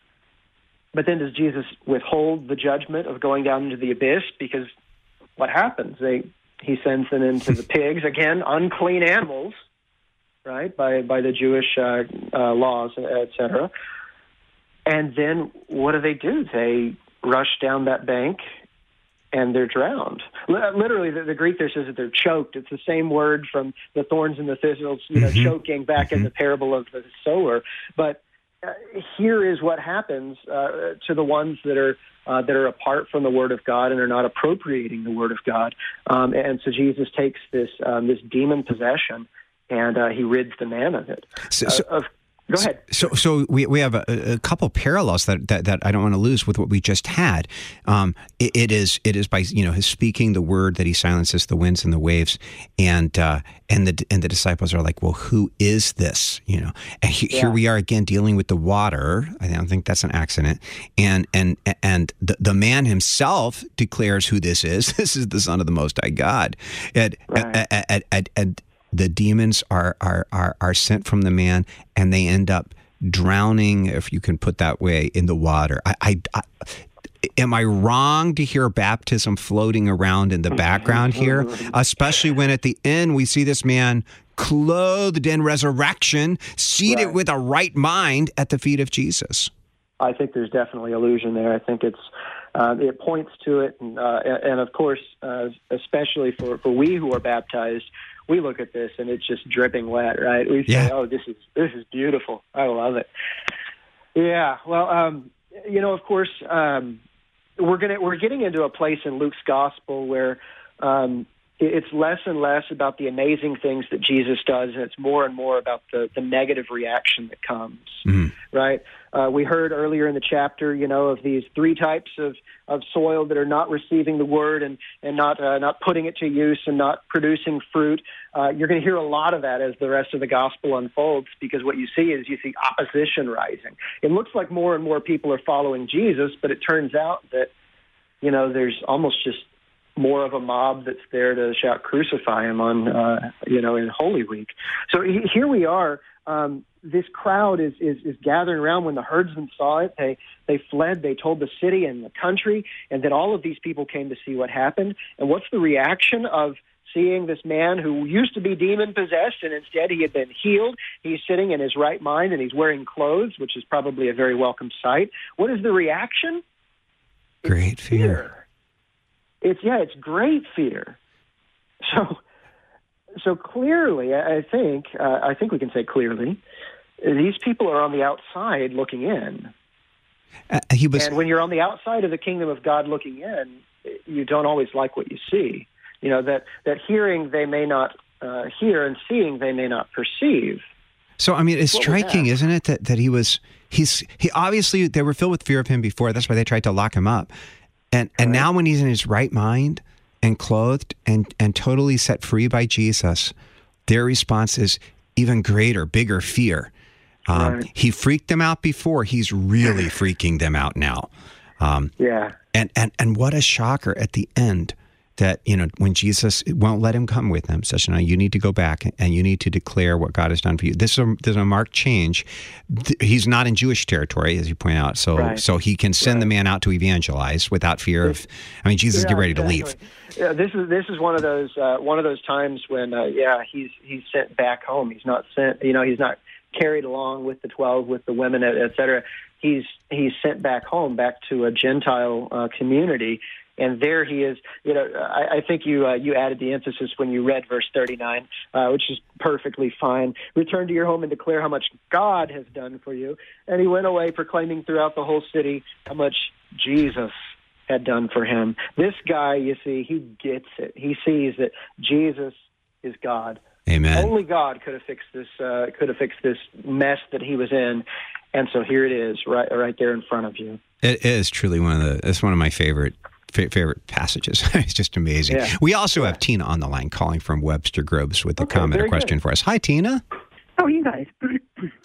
But then does Jesus withhold the judgment of going down into the abyss? Because what happens? They he sends them into the pigs, again, unclean animals, right, by by the Jewish uh, uh, laws, et cetera. And then what do they do? They rush down that bank and they're drowned. L- literally, the, the Greek there says that they're choked. It's the same word from the thorns and the thistles, you know, mm-hmm. choking back mm-hmm. in the parable of the sower. But Uh, here is what happens uh, to the ones that are uh, that are apart from the Word of God and are not appropriating the Word of God. Um, and so Jesus takes this um, this demon possession and uh, he rids the man of it. So, so, uh, of, go ahead. So, so we we have a, a couple parallels that, that, that I don't want to lose with what we just had. Um, it, it is it is by you know his speaking the word that he silences the winds and the waves, and uh, and the and the disciples are like, well, who is this? You know, and he, yeah. here we are again dealing with the water. I don't think that's an accident. And and and the, the man himself declares who this is. This is the Son of the Most High God. And right. and, and, and, and the demons are, are are are sent from the man, and they end up drowning, if you can put that way, in the water. I, I, I am I wrong to hear baptism floating around in the background here? Especially when at the end we see this man clothed in resurrection, seated Right. with a right mind at the feet of Jesus. I think there's definitely allusion there. I think it's uh, it points to it, and, uh, and of course, uh, especially for, for we who are baptized, we look at this and it's just dripping wet, right? We say, Yeah. "Oh, this is this is beautiful. I love it." Yeah. Well, um, you know, of course, um, we're gonna we're getting into a place in Luke's gospel where um, it's less and less about the amazing things that Jesus does, and it's more and more about the, the negative reaction that comes, Mm. right? Uh, we heard earlier in the chapter, you know, of these three types of, of soil that are not receiving the word and, and not uh, not putting it to use and not producing fruit. Uh, you're going to hear a lot of that as the rest of the gospel unfolds, because what you see is you see opposition rising. It looks like more and more people are following Jesus, but it turns out that, you know, there's almost just more of a mob that's there to shout crucify him on, uh, you know, in Holy Week. So he, here we are. Um, this crowd is, is, is gathering around. When the herdsmen saw it, they, they fled. They told the city and the country, and then all of these people came to see what happened. And what's the reaction of seeing this man who used to be demon-possessed, and instead he had been healed? He's sitting in his right mind, and he's wearing clothes, which is probably a very welcome sight. What is the reaction? Great fear. It's yeah, it's great fear. So, so clearly, I think uh, I think we can say clearly, these people are on the outside looking in. Uh, he was, and when you're on the outside of the kingdom of God looking in, you don't always like what you see. You know that that hearing they may not uh, hear, and seeing they may not perceive. So, I mean, it's What was striking, that? isn't it, that, that he was, he's, he obviously, they were filled with fear of him before. That's why they tried to lock him up. And and Right. now when he's in his right mind and clothed and, and totally set free by Jesus, their response is even greater, bigger fear. Um, Right. He freaked them out before. He's really freaking them out now. Um, Yeah. and, and, and what a shocker at the end that, you know, when Jesus won't let him come with them, says, no, you need to go back and you need to declare what God has done for you. This is a, there's a marked change. Th- He's not in Jewish territory, as you point out. So Right. so he can send Right. the man out to evangelize without fear of, I mean, Jesus, Yeah, get ready to exactly. leave. Yeah, this is this is one of those uh, one of those times when uh, yeah he's he's sent back home. He's not sent, you know, he's not carried along with the twelve, with the women, et, et cetera. He's he's sent back home, back to a Gentile uh, community. And there he is. You know, I, I think you uh, you added the emphasis when you read verse thirty-nine, uh, which is perfectly fine. Return to your home and declare how much God has done for you. And he went away proclaiming throughout the whole city how much Jesus had done for him. This guy, you see, he gets it. He sees that Jesus is God. Amen. Only God could have fixed this. Uh, could have fixed this mess that he was in. And so here it is, right, right there in front of you. It is truly one of the, it's one of my favorite fa- favorite passages. It's just amazing. Yeah. We also have Tina on the line calling from Webster Groves with a Okay, comment or very question good. for us. Hi, Tina. How are you guys? Good.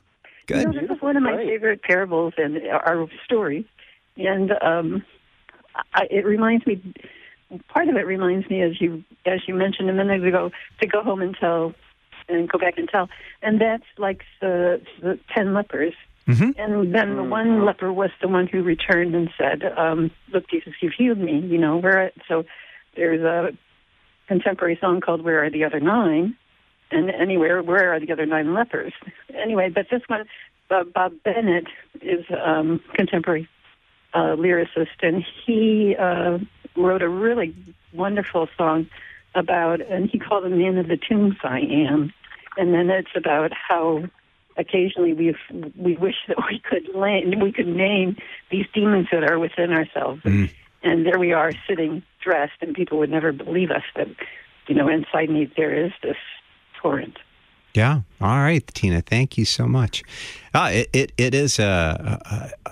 You know, this is one of my Great. favorite parables in our story, and um, I, it reminds me. Part of it reminds me, as you as you mentioned a minute ago, to go home and tell, and go back and tell, and that's like the the ten lepers. Mm-hmm. And then the one leper was the one who returned and said, um, "Look, Jesus, you've healed me. You know, where?" So there's a contemporary song called "Where Are the Other Nine?" And anywhere, where are the other nine lepers? Anyway, but this one, uh, Bob Bennett is um, contemporary uh, lyricist, and he uh, wrote a really wonderful song about, and he called it "Man of the Tombs I Am," and then it's about how occasionally we we wish that we could la- we could name these demons that are within ourselves, Mm. and there we are sitting dressed, and people would never believe us that, you know, inside me there is this torrent. Yeah. All right, Tina. Thank you so much. Uh, it, it it is a. a, a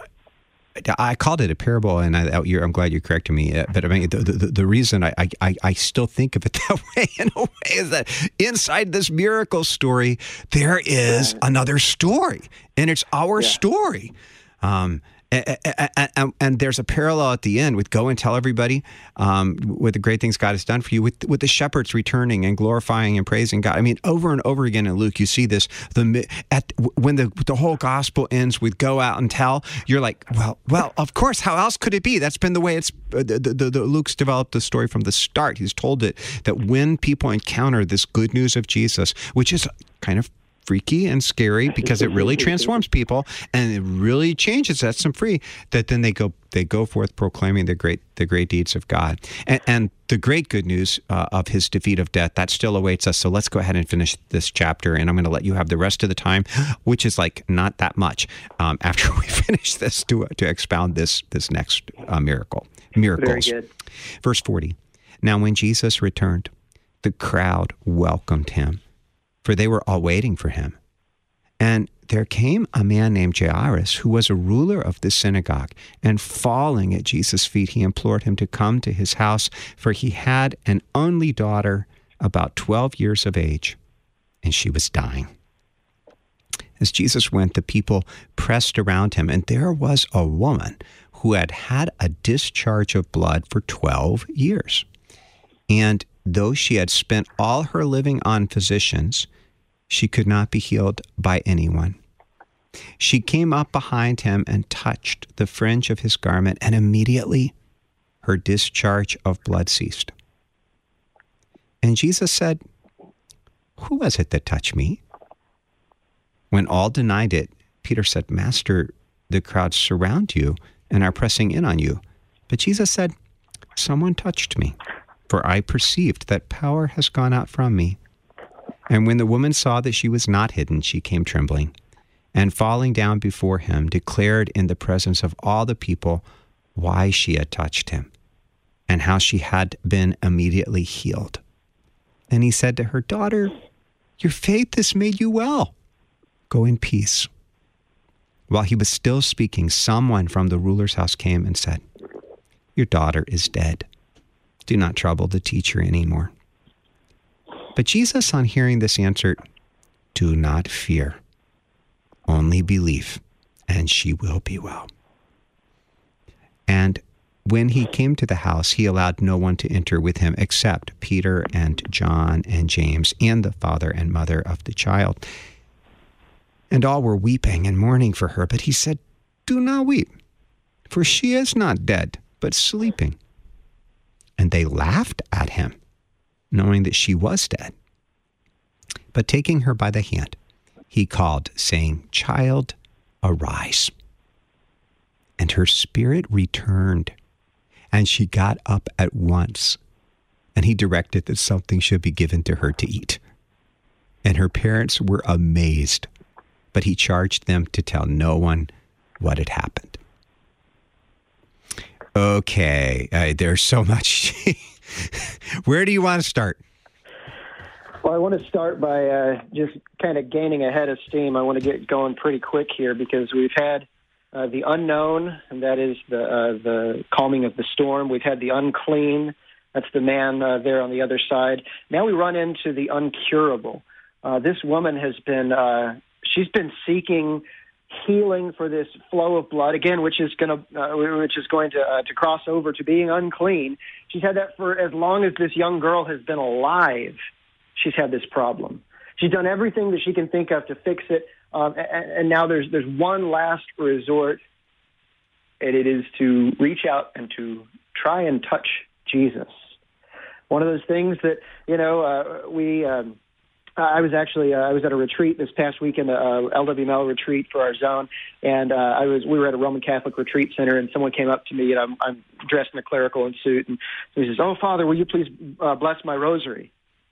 I called it a parable, and I, you're, I'm glad you corrected me. Uh, But I mean, the, the, the reason I, I, I still think of it that way, in a way, is that inside this miracle story, there is another story, and it's our Yeah. story. Um, And, and, and there's a parallel at the end with go and tell everybody um, with the great things God has done for you, with with the shepherds returning and glorifying and praising God. I mean, over and over again in Luke, you see this. The at when the the whole gospel ends with go out and tell, you're like, well, well, of course, how else could it be? That's been the way it's. Uh, the, the, the Luke's developed the story from the start. He's told it that when people encounter this good news of Jesus, which is kind of freaky and scary because it really transforms people and it really changes, sets them free, that then they go they go forth proclaiming the great the great deeds of God. And, and the great good news uh, of his defeat of death, that still awaits us. So let's go ahead and finish this chapter, and I'm going to let you have the rest of the time, which is like not that much, um, after we finish this to to expound this this next uh, miracle. Miracles. Very good. Verse forty. Now when Jesus returned, the crowd welcomed him, for they were all waiting for him. And there came a man named Jairus, who was a ruler of the synagogue, and falling at Jesus' feet, he implored him to come to his house, for he had an only daughter about twelve years of age, and she was dying. As Jesus went, the people pressed around him, and there was a woman who had had a discharge of blood for twelve years. And though she had spent all her living on physicians, she could not be healed by anyone. She came up behind him and touched the fringe of his garment, and immediately her discharge of blood ceased. And Jesus said, "Who was it that touched me?" When all denied it, Peter said, "Master, the crowds surround you and are pressing in on you." But Jesus said, "Someone touched me, for I perceived that power has gone out from me." And when the woman saw that she was not hidden, she came trembling, and falling down before him, declared in the presence of all the people why she had touched him, and how she had been immediately healed. And he said to her, "Daughter, your faith has made you well. Go in peace." While he was still speaking, someone from the ruler's house came and said, "Your daughter is dead. Do not trouble the teacher anymore." But Jesus, on hearing this, answered, "Do not fear. Only believe, and she will be well." And when he came to the house, he allowed no one to enter with him except Peter and John and James and the father and mother of the child. And all were weeping and mourning for her. But he said, "Do not weep, for she is not dead, but sleeping." And they laughed at him, knowing that she was dead. But taking her by the hand, he called, saying, "Child, arise." And her spirit returned, and she got up at once. And he directed that something should be given to her to eat. And her parents were amazed, but he charged them to tell no one what had happened. Okay, uh, there's so much. Where do you want to start? Well, I want to start by uh, just kind of gaining a head of steam. I want to get going pretty quick here because we've had uh, the unknown, and that is the uh, the calming of the storm. We've had the unclean. That's the man uh, there on the other side. Now we run into the uncurable. Uh, this woman has been, uh, she's been seeking healing for this flow of blood again, which is going to, uh, which is going to uh, to cross over to being unclean. She's had that for as long as this young girl has been alive. She's had this problem. She's done everything that she can think of to fix it, um, and, and now there's there's one last resort, and it is to reach out and to try and touch Jesus. One of those things that you know uh, we. Um, I was actually uh, I was at a retreat this past weekend, a uh, L W M L retreat for our zone, and uh, I was we were at a Roman Catholic retreat center, and someone came up to me, and I'm, I'm dressed in a clerical suit, and he says, "Oh, Father, will you please uh, bless my rosary?"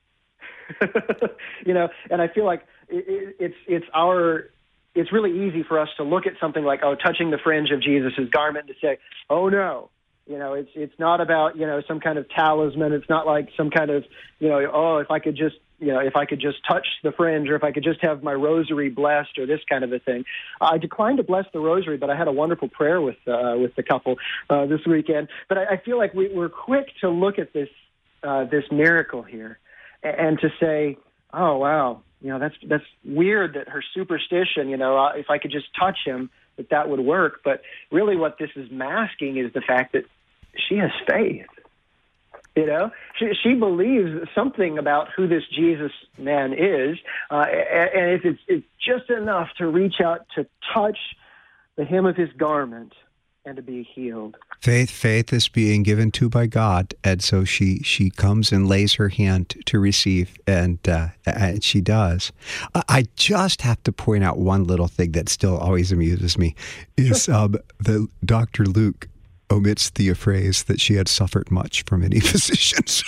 you know, and I feel like it, it, it's it's our it's really easy for us to look at something like, oh, touching the fringe of Jesus' garment, and to say, oh no. You know, it's it's not about, you know, some kind of talisman. It's not like some kind of, you know, oh, if I could just, you know, if I could just touch the fringe, or if I could just have my rosary blessed, or this kind of a thing. I declined to bless the rosary, but I had a wonderful prayer with uh, with the couple uh, this weekend. But I, I feel like we, we're quick to look at this uh, this miracle here and, and to say, oh wow, you know, that's that's weird that her superstition, you know, uh, if I could just touch him, that that would work. But really what this is masking is the fact that she has faith. You know, she, she believes something about who this Jesus man is, uh, and if it's, it's just enough to reach out to touch the hem of his garment and to be healed. Faith, faith is being given to by God, and so she she comes and lays her hand to receive, and uh, and she does. I just have to point out one little thing that still always amuses me, is um, that Doctor Luke omits the phrase that she had suffered much from any physicians.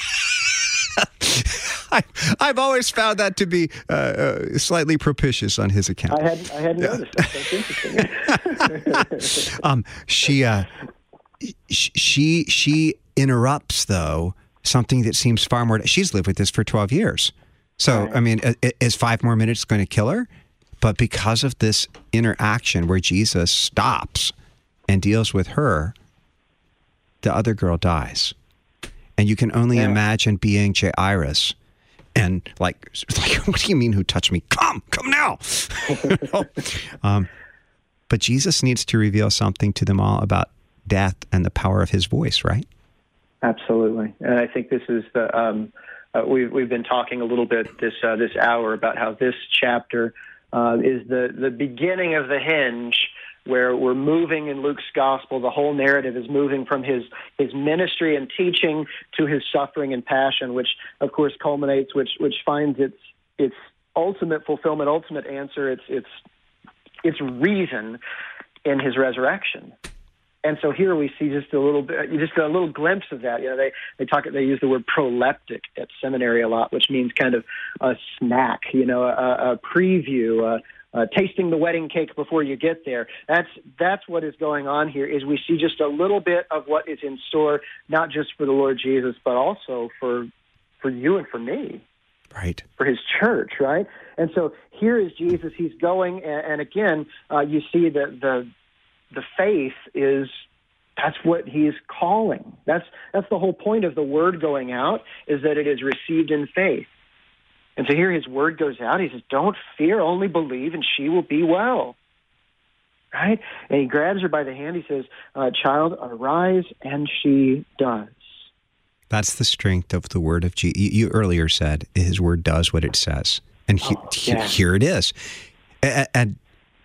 I, I've always found that to be uh, uh, slightly propitious on his account. I hadn't, I hadn't noticed that. That's interesting. um, she, uh, she, she interrupts, though, something that seems far more... She's lived with this for twelve years. So, right. I mean, is five more minutes going to kill her? But because of this interaction where Jesus stops and deals with her, the other girl dies. And you can only yeah. imagine being Jairus and like, like, what do you mean who touched me? Come, come now. um, but Jesus needs to reveal something to them all about death and the power of his voice, right? Absolutely. And I think this is the, um, uh, we've, we've been talking a little bit this, uh, this hour about how this chapter uh, is the, the beginning of the hinge where we're moving in Luke's gospel. The whole narrative is moving from his, his ministry and teaching to his suffering and passion, which of course culminates, which, which finds its, its ultimate fulfillment, ultimate answer, its, its, its reason in his resurrection. And so here we see just a little bit, just a little glimpse of that. You know, they, they talk, they use the word proleptic at seminary a lot, which means kind of a snack, you know, a, a preview, a, Uh, tasting the wedding cake before you get there. That's that's what is going on here, is we see just a little bit of what is in store, not just for the Lord Jesus, but also for for you and for me. Right. For his church, right? And so here is Jesus. He's going, and, and again, uh, you see that the the faith is, that's what he's calling. That's that's the whole point of the word going out, is that it is received in faith. And so here his word goes out. He says, don't fear, only believe, and she will be well. Right? And he grabs her by the hand. He says, uh, child, arise, and she does. That's the strength of the word of Jesus. You earlier said his word does what it says. And he, oh, yeah. he, here it is. And, and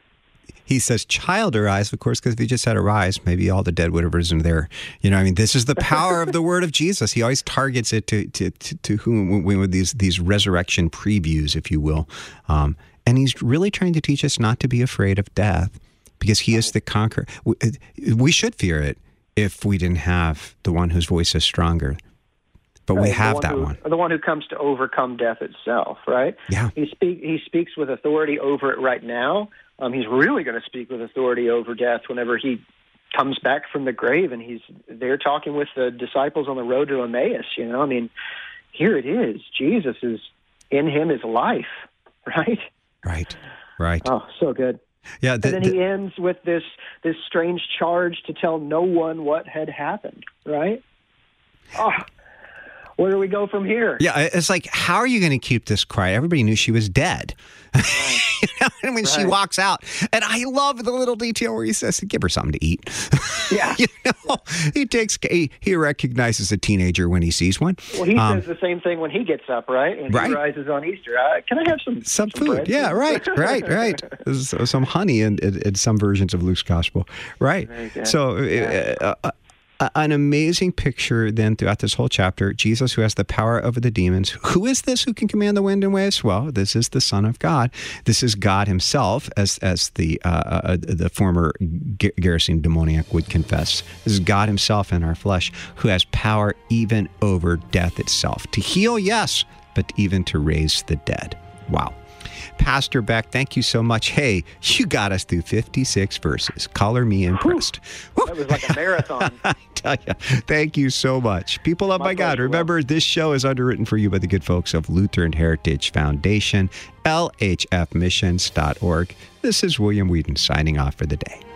he says, child, arise, of course, because if he just said arise, maybe all the dead would have risen there. You know, I mean, this is the power of the word of Jesus. He always targets it to to, to, to whom, with these, these resurrection previews, if you will. Um, and he's really trying to teach us not to be afraid of death, because he is the conqueror. We, we should fear it if we didn't have the one whose voice is stronger. But right, we have one that who, one. The one who comes to overcome death itself, right? Yeah. He, speak, he speaks with authority over it right now. Um, he's really going to speak with authority over death whenever he comes back from the grave, and he's there talking with the disciples on the road to Emmaus. You know, I mean, here it is. Jesus is in him is life, right? Right, right. Oh, so good. Yeah, the, and then the, he ends with this this strange charge to tell no one what had happened, right? Oh, where do we go from here? Yeah, it's like, how are you going to keep this quiet? Everybody knew she was dead. Right. You know, and when right. she walks out, and I love the little detail where he says, give her something to eat. Yeah. You know, he takes, he, he recognizes a teenager when he sees one. Well, he um, says the same thing when he gets up, right? And right. he rises on Easter. Uh, can I have some Some, some food. bread? Yeah, right, right, right. There's some honey in, in, in some versions of Luke's gospel. Right. So, yeah. uh, uh, an amazing picture then throughout this whole chapter. Jesus, who has the power over the demons. Who is this who can command the wind and waves? Well, this is the Son of God. This is God himself, as as the uh, uh, the former Gerasene demoniac would confess. This is God himself in our flesh, who has power even over death itself. To heal, yes, but even to raise the dead. Wow. Pastor Beck, thank you so much. Hey, you got us through fifty-six verses. Color me impressed. Whew. That was like a marathon. I tell you, thank you so much. People of my, my God, remember well. This show is underwritten for you by the good folks of Lutheran Heritage Foundation, L H F missions dot org. This is William Whedon signing off for the day.